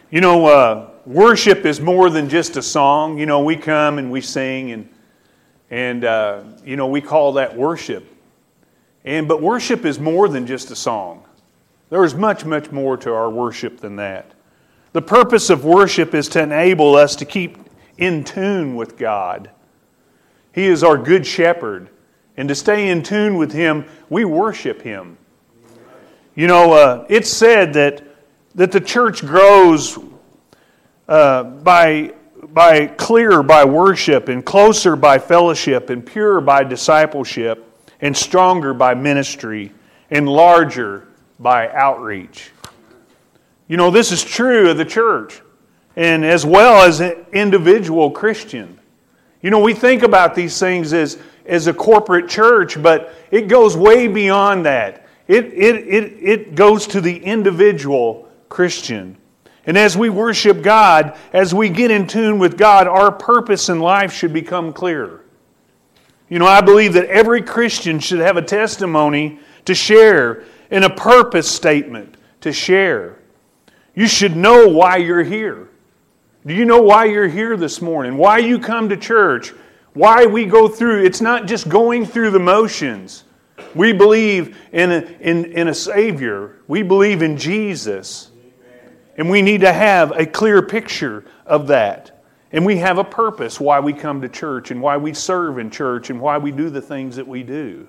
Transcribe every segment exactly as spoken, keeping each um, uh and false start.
You know, uh, worship is more than just a song. You know, we come and we sing, and and uh, you know, we call that worship. And but worship is more than just a song. There is much, much more to our worship than that. The purpose of worship is to enable us to keep in tune with God. He is our good shepherd, and to stay in tune with Him, we worship Him. You know, uh, it's said that that the church grows uh, by, by clearer by worship, and closer by fellowship, and purer by discipleship, and stronger by ministry, and larger by outreach. You know, this is true of the church, and as well as an individual Christian. You know, we think about these things as, as a corporate church, but it goes way beyond that. It, it, it, it goes to the individual Christian. And as we worship God, as we get in tune with God, our purpose in life should become clearer. You know, I believe that every Christian should have a testimony to share and a purpose statement to share. You should know why you're here. Do you know why you're here this morning? Why you come to church? Why we go through? It's not just going through the motions. We believe in a, in, in a Savior. We believe in Jesus. And we need to have a clear picture of that. And we have a purpose why we come to church and why we serve in church and why we do the things that we do.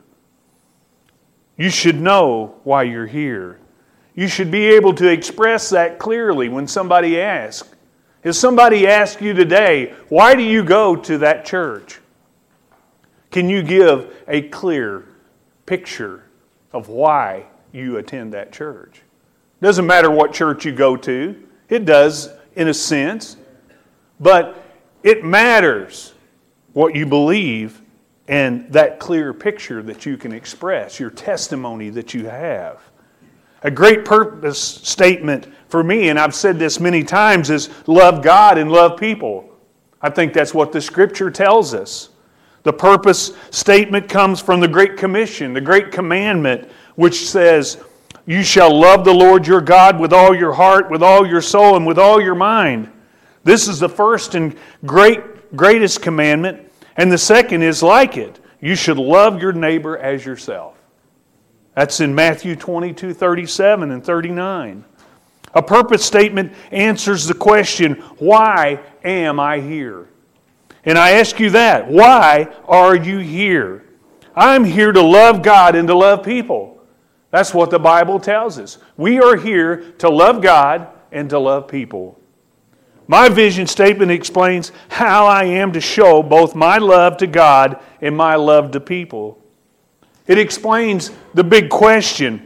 You should know why you're here. You should be able to express that clearly when somebody asks. If somebody asks you today, why do you go to that church? Can you give a clear picture of why you attend that church? Doesn't matter what church you go to. It does in a sense. But it matters what you believe and that clear picture that you can express, your testimony that you have. A great purpose statement for me, and I've said this many times, is love God and love people. I think that's what the Scripture tells us. The purpose statement comes from the Great Commission, the Great Commandment, which says, you shall love the Lord your God with all your heart, with all your soul, and with all your mind. This is the first and great, greatest commandment. And the second is like it. You should love your neighbor as yourself. That's in Matthew twenty-two, thirty-seven and thirty-nine. A purpose statement answers the question, why am I here? And I ask you that. Why are you here? I'm here to love God and to love people. That's what the Bible tells us. We are here to love God and to love people. My vision statement explains how I am to show both my love to God and my love to people. It explains the big question,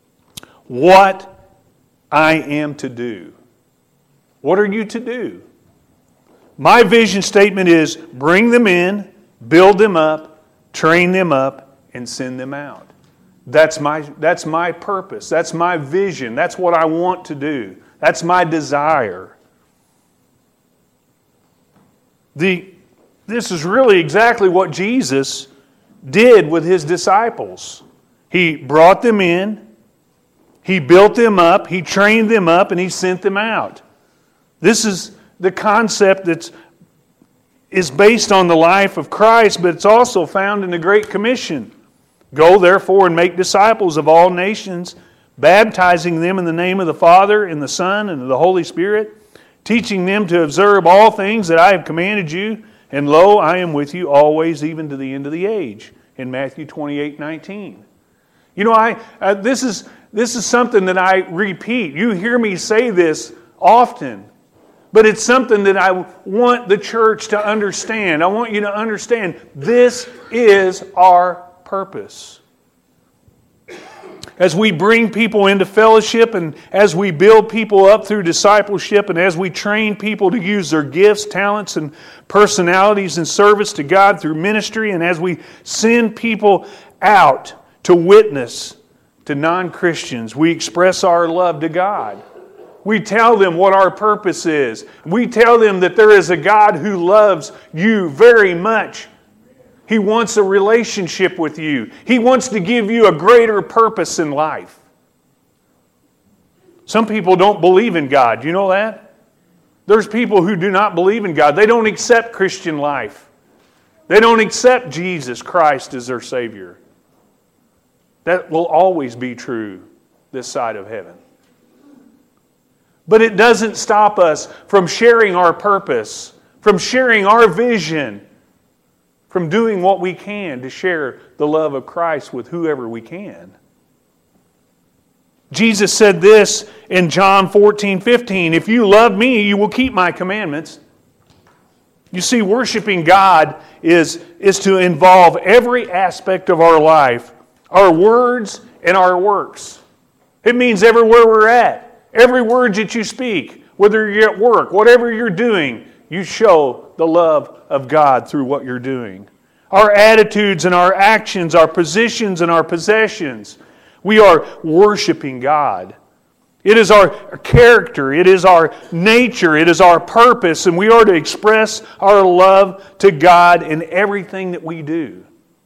what I am to do. What are you to do? My vision statement is bring them in, build them up, train them up, and send them out. That's my, that's my purpose. That's my vision. That's what I want to do. That's my desire. The, this is really exactly what Jesus did with His disciples. He brought them in, He built them up, He trained them up, and He sent them out. This is the concept that is based on the life of Christ, but it's also found in the Great Commission. Go therefore and make disciples of all nations, baptizing them in the name of the Father and the Son and of the Holy Spirit, teaching them to observe all things that I have commanded you, and lo, I am with you always, even to the end of the age. In Matthew twenty-eight, nineteen. You know, I uh, this is this is something that I repeat. You hear me say this often, but it's something that I want the church to understand. I want you to understand this is our purpose. As we bring people into fellowship and as we build people up through discipleship and as we train people to use their gifts, talents, and personalities in service to God through ministry, and as we send people out to witness to non-Christians, we express our love to God. We tell them what our purpose is. We tell them that there is a God who loves you very much. He wants a relationship with you. He wants to give you a greater purpose in life. Some people don't believe in God. You know that? There's people who do not believe in God. They don't accept Christian life. They don't accept Jesus Christ as their Savior. That will always be true this side of heaven. But it doesn't stop us from sharing our purpose, from sharing our vision, from doing what we can to share the love of Christ with whoever we can. Jesus said this in John fourteen fifteen, "If you love me, you will keep my commandments." You see, worshiping God is, is to involve every aspect of our life, our words and our works. It means everywhere we're at, every word that you speak, whether you're at work, whatever you're doing, you show the love of God through what you're doing. Our attitudes and our actions, our positions and our possessions, we are worshiping God. It is our character, it is our nature, it is our purpose, and we are to express our love to God in everything that we do.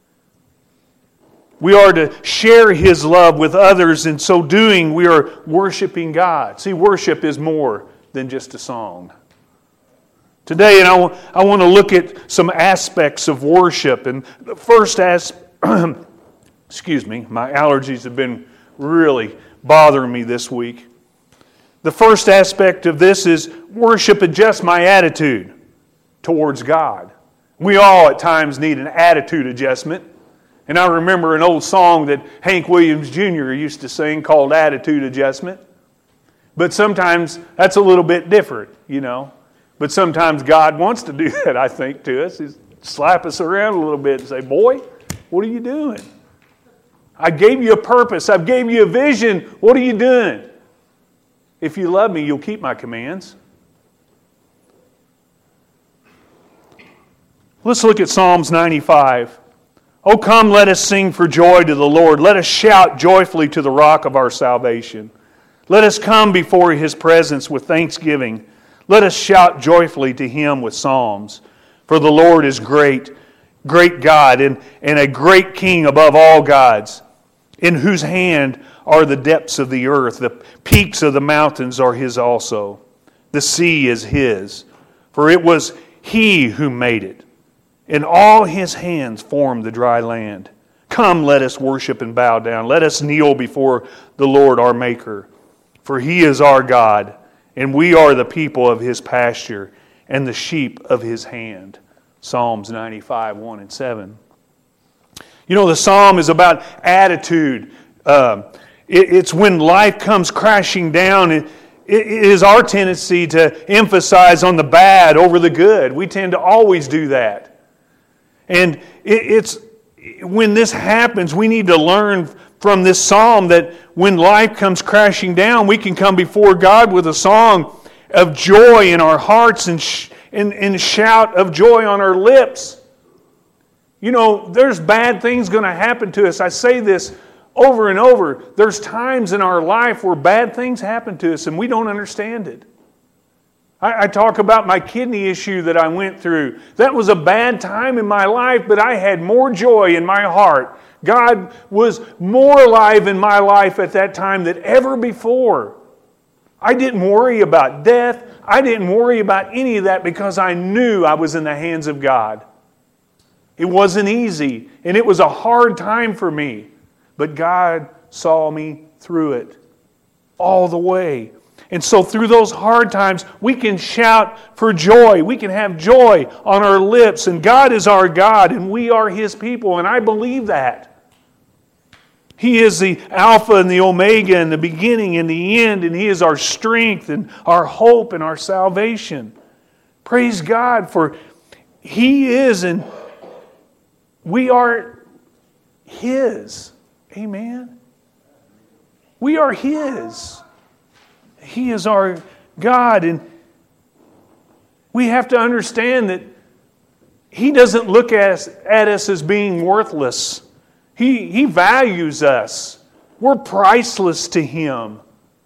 We are to share His love with others, and so doing, we are worshiping God. See, worship is more than just a song. Today, and I, w- I want to look at some aspects of worship. And the first aspect, excuse me, my allergies have been really bothering me this week. The first aspect of this is worship adjusts my attitude towards God. We all at times need an attitude adjustment. And I remember an old song that Hank Williams Junior used to sing called Attitude Adjustment. But sometimes that's a little bit different, you know. But sometimes God wants to do that, I think, to us. He's slap us around a little bit and say, "Boy, what are you doing? I gave you a purpose. I gave you a vision. What are you doing? If you love me, you'll keep my commands." Let's look at Psalms ninety-five. "Oh, come, let us sing for joy to the Lord. Let us shout joyfully to the rock of our salvation. Let us come before His presence with thanksgiving. Let us shout joyfully to Him with psalms. For the Lord is great, great God, and, and a great King above all gods, in whose hand are the depths of the earth. The peaks of the mountains are His also. The sea is His, for it was He who made it, and all His hands formed the dry land. Come, let us worship and bow down. Let us kneel before the Lord our Maker. For He is our God, and we are the people of His pasture and the sheep of His hand." Psalms ninety-five, one and seven. You know, the psalm is about attitude. Uh, it, it's when life comes crashing down. It, it is our tendency to emphasize on the bad over the good. We tend to always do that. And it, it's when this happens, we need to learn from this psalm that when life comes crashing down, we can come before God with a song of joy in our hearts and, sh- and, and shout of joy on our lips. You know, there's bad things going to happen to us. I say this over and over. There's times in our life where bad things happen to us and we don't understand it. I, I talk about my kidney issue that I went through. That was a bad time in my life, but I had more joy in my heart. God was more alive in my life at that time than ever before. I didn't worry about death. I didn't worry about any of that because I knew I was in the hands of God. It wasn't easy, and it was a hard time for me. But God saw me through it all the way. And so through those hard times, we can shout for joy. We can have joy on our lips. And God is our God, and we are His people. And I believe that. He is the Alpha and the Omega and the beginning and the end. And He is our strength and our hope and our salvation. Praise God, for He is and we are His. Amen. We are His. He is our God. And we have to understand that He doesn't look at us, at us as being worthless. He, he values us. We're priceless to Him.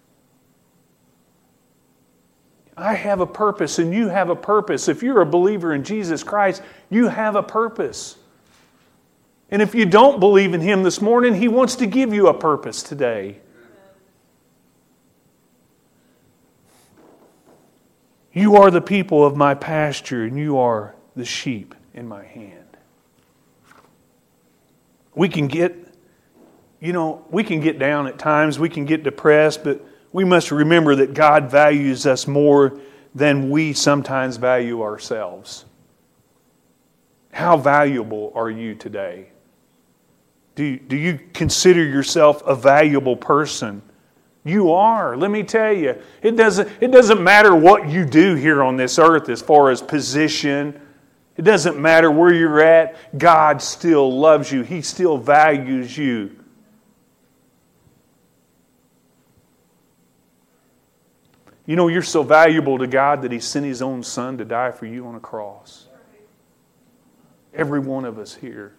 I have a purpose and you have a purpose. If you're a believer in Jesus Christ, you have a purpose. And if you don't believe in Him this morning, He wants to give you a purpose today. You are the people of my pasture, and you are the sheep in my hand. We can get, you know, we can get down at times, we can get depressed, but we must remember that God values us more than we sometimes value ourselves. How valuable are you today? Do, do you consider yourself a valuable person? You are. Let me tell you, it doesn't, it doesn't matter what you do here on this earth as far as position. It doesn't matter where you're at. God still loves you. He still values you. You know, you're so valuable to God that He sent His own Son to die for you on a cross. Every one of us here.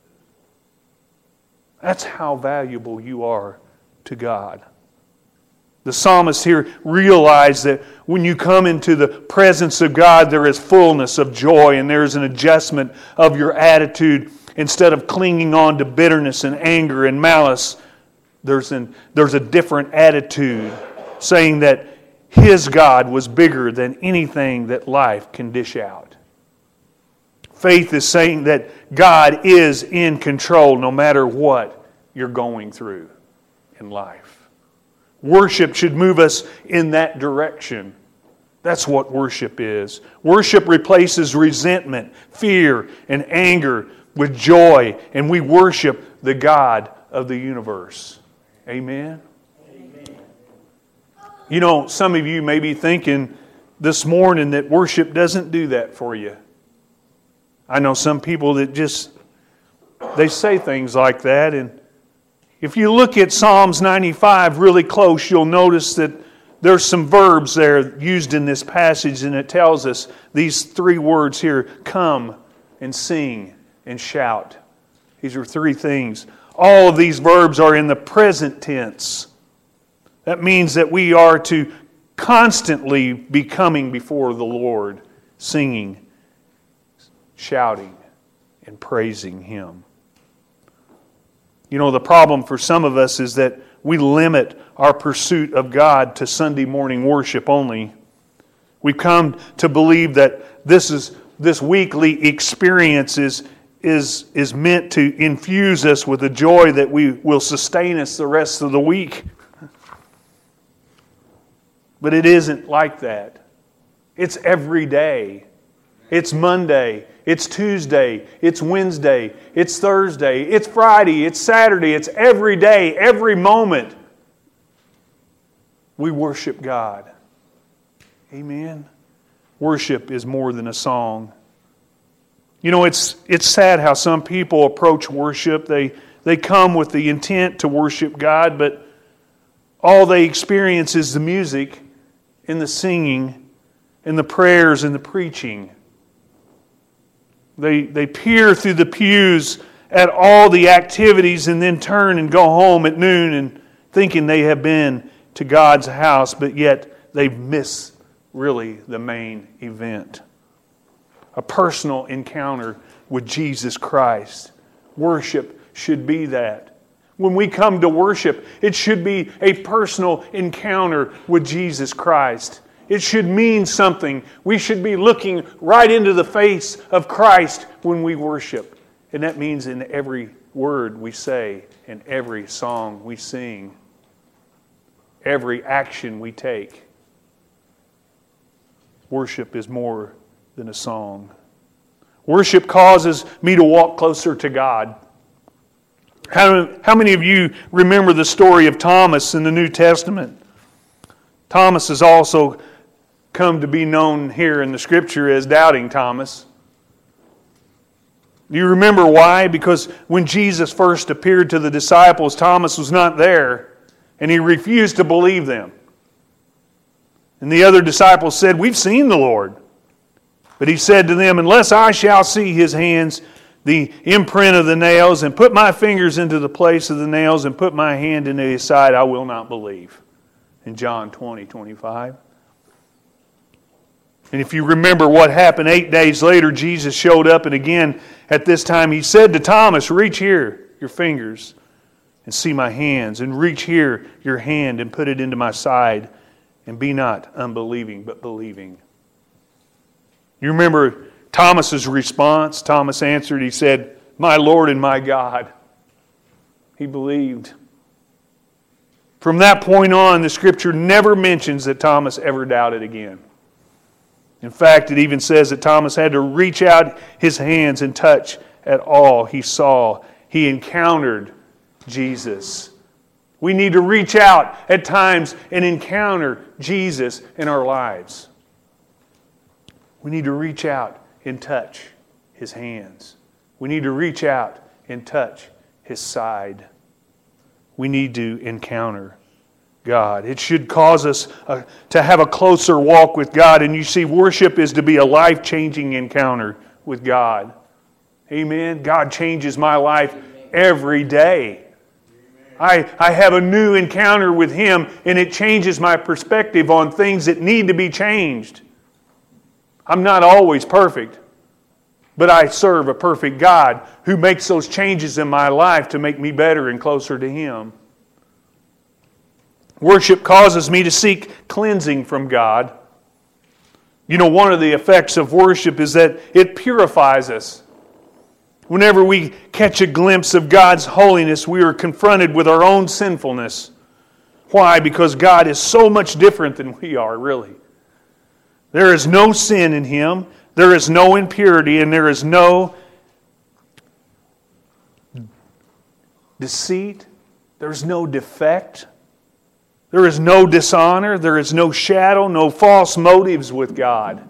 That's how valuable you are to God. The psalmist here realized that when you come into the presence of God, there is fullness of joy and there is an adjustment of your attitude. Instead of clinging on to bitterness and anger and malice, there's, an, there's a different attitude, saying that his God was bigger than anything that life can dish out. Faith is saying that God is in control no matter what you're going through in life. Worship should move us in that direction. That's what worship is. Worship replaces resentment, fear, and anger with joy, and we worship the God of the universe. Amen? Amen. You know, some of you may be thinking this morning that worship doesn't do that for you. I know some people that just, they say things like that, and if you look at Psalms ninety-five really close, you'll notice that there's some verbs there used in this passage, and it tells us these three words here: come and sing and shout. These are three things. All of these verbs are in the present tense. That means that we are to constantly be coming before the Lord, singing, shouting, and praising Him. You know, the problem for some of us is that we limit our pursuit of God to Sunday morning worship only. We've come to believe that this is this weekly experience is, is, is meant to infuse us with a joy that we will sustain us the rest of the week. But it isn't like that. It's every day. It's Monday, it's Tuesday, it's Wednesday, it's Thursday, it's Friday, it's Saturday, it's every day, every moment. We worship God. Amen. Worship is more than a song. You know, it's it's sad how some people approach worship. They, they come with the intent to worship God, but all they experience is the music and the singing and the prayers and the preaching. They, they peer through the pews at all the activities and then turn and go home at noon and thinking they have been to God's house, but yet they've missed really the main event. A personal encounter with Jesus Christ. Worship should be that. When we come to worship, it should be a personal encounter with Jesus Christ. It should mean something. We should be looking right into the face of Christ when we worship. And that means in every word we say, in every song we sing, every action we take. Worship is more than a song. Worship causes me to walk closer to God. How, how many of you remember the story of Thomas in the New Testament? Thomas is also come to be known here in the Scripture as Doubting Thomas. Do you remember why? Because when Jesus first appeared to the disciples, Thomas was not there, and he refused to believe them. And the other disciples said, "We've seen the Lord." But he said to them, "Unless I shall see His hands, the imprint of the nails, and put my fingers into the place of the nails, and put my hand into His side, I will not believe." In John twenty, twenty-five. And if you remember what happened eight days later, Jesus showed up, and again at this time He said to Thomas, "Reach here your fingers and see my hands, and reach here your hand and put it into my side, and be not unbelieving but believing." You remember Thomas's response? Thomas answered, he said, "My Lord and my God." He believed. From that point on, the Scripture never mentions that Thomas ever doubted again. In fact, it even says that Thomas had to reach out his hands and touch at all he saw. He encountered Jesus. We need to reach out at times and encounter Jesus in our lives. We need to reach out and touch His hands. We need to reach out and touch His side. We need to encounter God. It should cause us uh, to have a closer walk with God. And you see, worship is to be a life-changing encounter with God. Amen. God changes my life every day. I, I have a new encounter with Him, and it changes my perspective on things that need to be changed. I'm not always perfect, but I serve a perfect God who makes those changes in my life to make me better and closer to Him. Worship causes me to seek cleansing from God. You know, one of the effects of worship is that it purifies us. Whenever we catch a glimpse of God's holiness, we are confronted with our own sinfulness. Why? Because God is so much different than we are, really. There is no sin in Him, there is no impurity, and there is no deceit, there is no defect, there is no dishonor, there is no shadow, no false motives with God.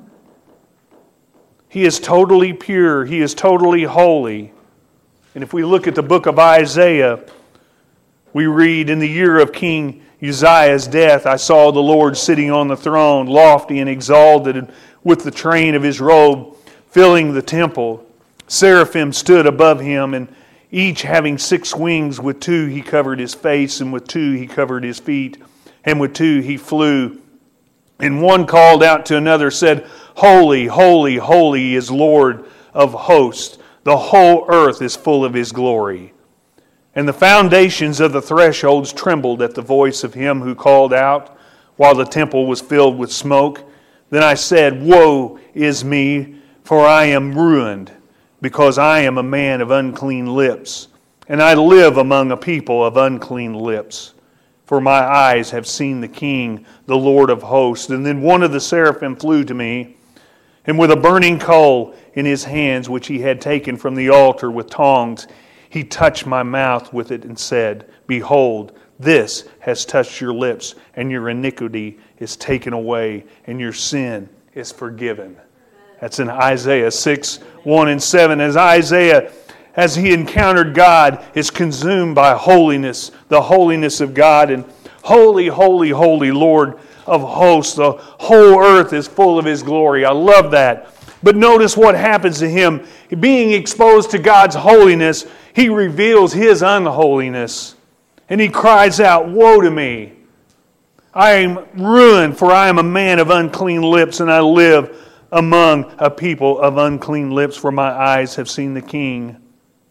He is totally pure. He is totally holy. And if we look at the book of Isaiah, we read, "In the year of King Uzziah's death, I saw the Lord sitting on the throne, lofty and exalted, with the train of His robe filling the temple. Seraphim stood above Him, and each having six wings. With two He covered His face, and with two He covered His feet, and with two He flew. And one called out to another, said, Holy, holy, holy is Lord of hosts. The whole earth is full of His glory. And the foundations of the thresholds trembled at the voice of Him who called out, while the temple was filled with smoke. Then I said, Woe is me, for I am ruined, because I am a man of unclean lips, and I live among a people of unclean lips. For my eyes have seen the King, the Lord of hosts. And then one of the seraphim flew to me, and with a burning coal in his hands, which he had taken from the altar with tongs, he touched my mouth with it and said, Behold, this has touched your lips, and your iniquity is taken away, and your sin is forgiven. That's in Isaiah six, one and seven. As Isaiah, as he encountered God, is consumed by holiness, the holiness of God. And holy, holy, holy Lord of hosts. The whole earth is full of His glory. I love that. But notice what happens to him. Being exposed to God's holiness, he reveals his unholiness. And he cries out, Woe to me! I am ruined, for I am a man of unclean lips, and I live among a people of unclean lips, for my eyes have seen the King.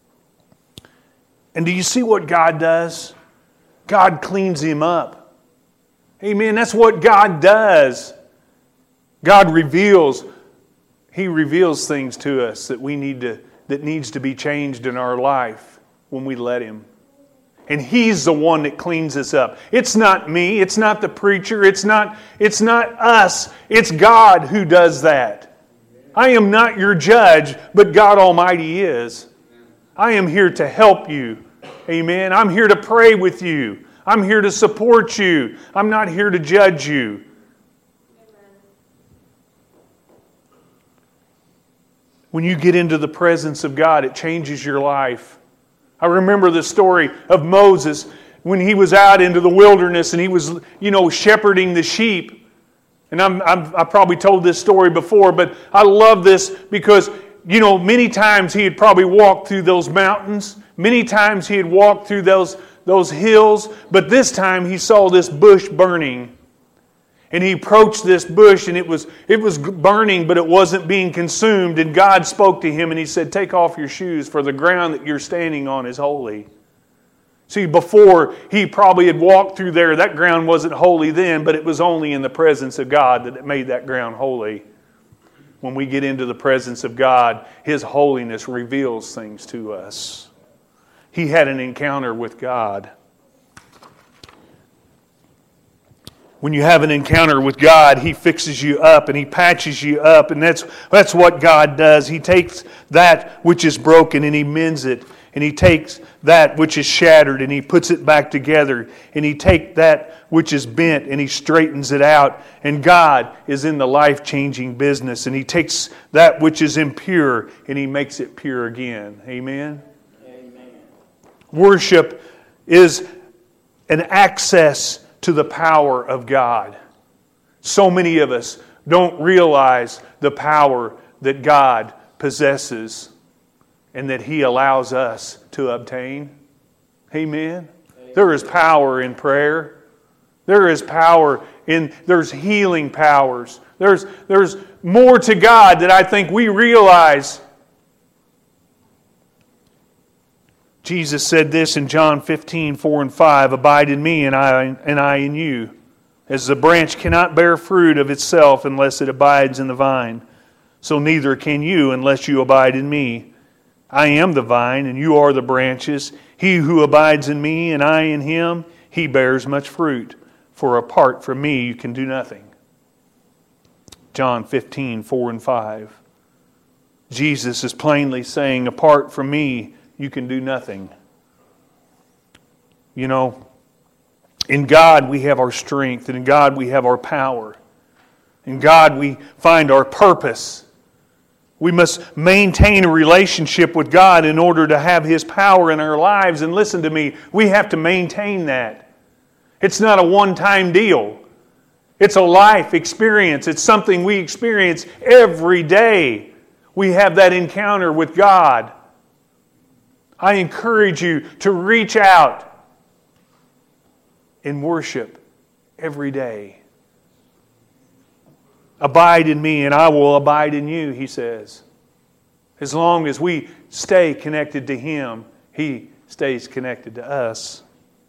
And do you see what God does? God cleans him up. Amen. That's what God does. God reveals. He reveals things to us that we need to, that needs to be changed in our life when we let Him. And He's the one that cleans us up. It's not me. It's not the preacher. It's not, it's not us. It's God who does that. I am not your judge, but God Almighty is. I am here to help you. Amen. I'm here to pray with you. I'm here to support you. I'm not here to judge you. When you get into the presence of God, it changes your life. I remember the story of Moses when he was out into the wilderness and he was, you know, shepherding the sheep. And I'm, I'm, I probably told this story before, but I love this because, you know, many times he had probably walked through those mountains. Many times he had walked through those, those hills. But this time he saw this bush burning. And he approached this bush and it was, it was burning, but it wasn't being consumed. And God spoke to him and He said, Take off your shoes, for the ground that you're standing on is holy. See, before he probably had walked through there, that ground wasn't holy then, but it was only in the presence of God that it made that ground holy. when we get into the presence of God, His holiness reveals things to us. He had an encounter with God. When you have an encounter with God, He fixes you up and He patches you up. And that's, that's what God does. He takes that which is broken and He mends it. And He takes that which is shattered and He puts it back together. And He takes that which is bent and He straightens it out. And God is in the life-changing business. And He takes that which is impure and He makes it pure again. Amen? Amen. Worship is an access to the power of God. So many of us don't realize the power that God possesses and that He allows us to obtain. Amen. Amen. There is power in prayer. There is power in, there's healing powers. There's, there's more to God that I think we realize. Jesus said this in John fifteen, four and five, "Abide in me and I, and I in you. As the branch cannot bear fruit of itself unless it abides in the vine, so neither can you unless you abide in me. I am the vine, and you are the branches. He who abides in me, and I in him, he bears much fruit. For apart from me, you can do nothing." John fifteen, four and five. Jesus is plainly saying, apart from me, you can do nothing. You know, in God we have our strength, and in God we have our power. In God we find our purpose. We must maintain a relationship with God in order to have His power in our lives. And listen to me, we have to maintain that. It's not a one-time deal. It's a life experience. It's something we experience every day. We have that encounter with God. I encourage you to reach out and worship every day. Abide in me and I will abide in you, He says. As long as we stay connected to Him, He stays connected to us.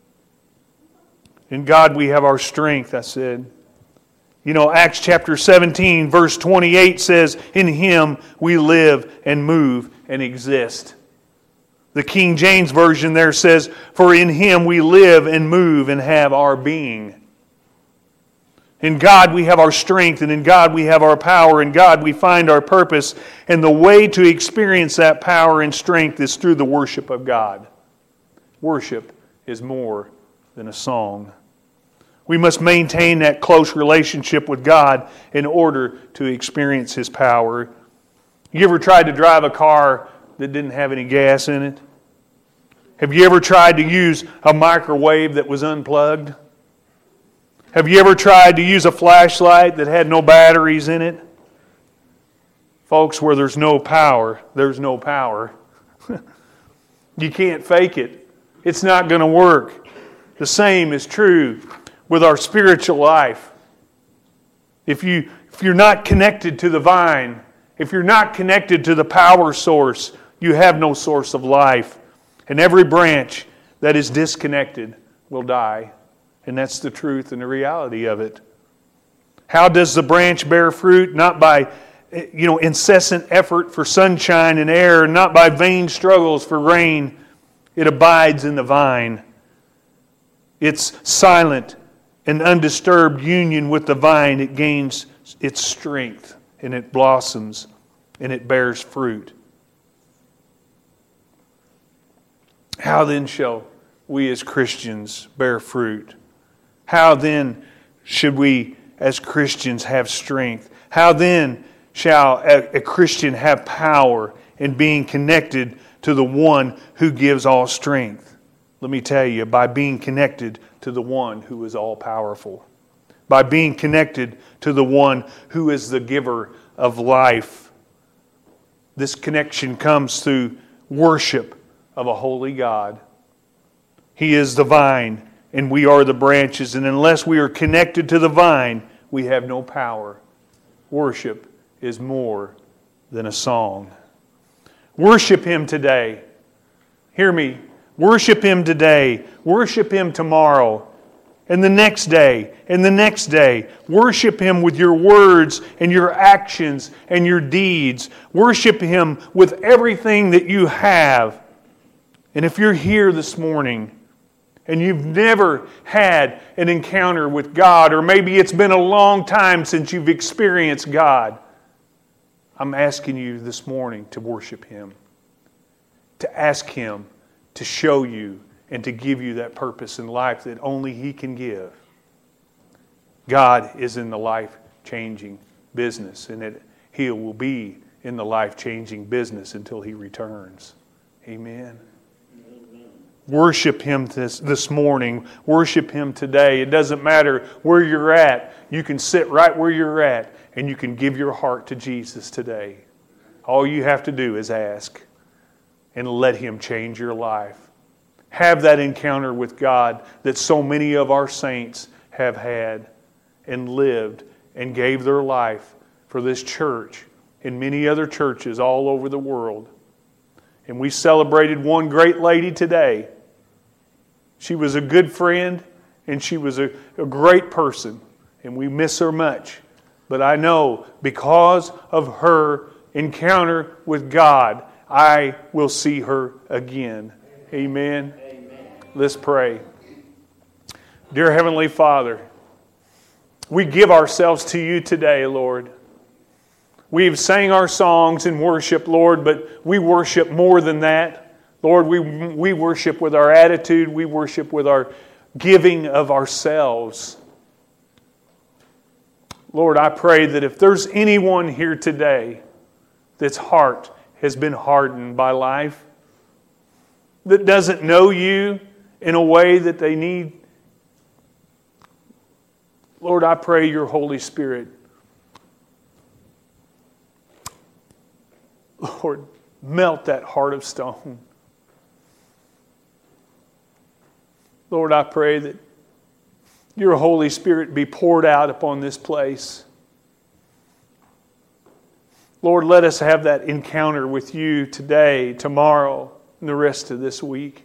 In God we have our strength, I said. You know, Acts chapter seventeen, verse twenty-eight says, "In Him we live and move and exist." The King James Version there says, "For in Him we live and move and have our being." In God we have our strength, and in God we have our power. In God we find our purpose. And the way to experience that power and strength is through the worship of God. Worship is more than a song. We must maintain that close relationship with God in order to experience His power. You ever tried to drive a car that didn't have any gas in it? Have you ever tried to use a microwave that was unplugged? Have you ever tried to use a flashlight that had no batteries in it? Folks, where there's no power, there's no power. You can't fake it. It's not going to work. The same is true with our spiritual life. If you, if you're not connected to the vine, if you're not connected to the power source, you have no source of life. And every branch that is disconnected will die. And that's the truth and the reality of it. How does the branch bear fruit? Not by, you know, incessant effort for sunshine and air, not by vain struggles for rain. It abides in the vine. It's silent and undisturbed union with the vine. It gains its strength and it blossoms and it bears fruit. How then shall we as Christians bear fruit? How then should we as Christians have strength? How then shall a, a Christian have power in being connected to the one who gives all strength? Let me tell you, by being connected to the one who is all powerful. By being connected to the one who is the giver of life. This connection comes through worship of a holy God. He is the vine and we are the branches. And unless we are connected to the vine, we have no power. Worship is more than a song. Worship Him today. Hear me. Worship Him today. Worship Him tomorrow. and the next day, and the next day. Worship Him with your words and your actions and your deeds. Worship Him with everything that you have. And if you're here this morning and you've never had an encounter with God, or maybe it's been a long time since you've experienced God, I'm asking you this morning to worship Him, to ask Him to show you and to give you that purpose in life that only He can give. God is in the life-changing business, and it, He will be in the life-changing business until He returns. Amen. Worship Him this, this morning. Worship Him today. It doesn't matter where you're at. You can sit right where you're at and you can give your heart to Jesus today. All you have to do is ask and let Him change your life. Have that encounter with God that so many of our saints have had and lived and gave their life for this church and many other churches all over the world. And we celebrated one great lady today. She was a good friend and she was a, a great person, and we miss her much. But I know because of her encounter with God, I will see her again. Amen. Amen. Let's pray. Dear Heavenly Father, we give ourselves to You today, Lord. We've sang our songs in worship, Lord, but we worship more than that. Lord, we, we worship with our attitude. We worship with our giving of ourselves. Lord, I pray that if there's anyone here today that's heart has been hardened by life, that doesn't know You in a way that they need, Lord, I pray Your Holy Spirit, Lord, melt that heart of stone. Lord, I pray that Your Holy Spirit be poured out upon this place. Lord, let us have that encounter with You today, tomorrow, and the rest of this week.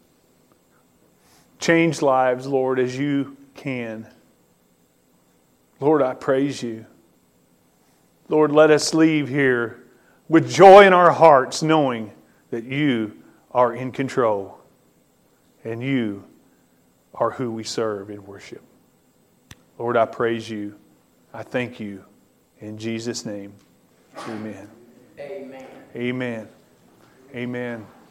Change lives, Lord, as You can. Lord, I praise You. Lord, let us leave here with joy in our hearts, knowing that You are in control and You are who we serve in worship. Lord, I praise You. I thank You. In Jesus' name, amen. Amen. Amen. Amen.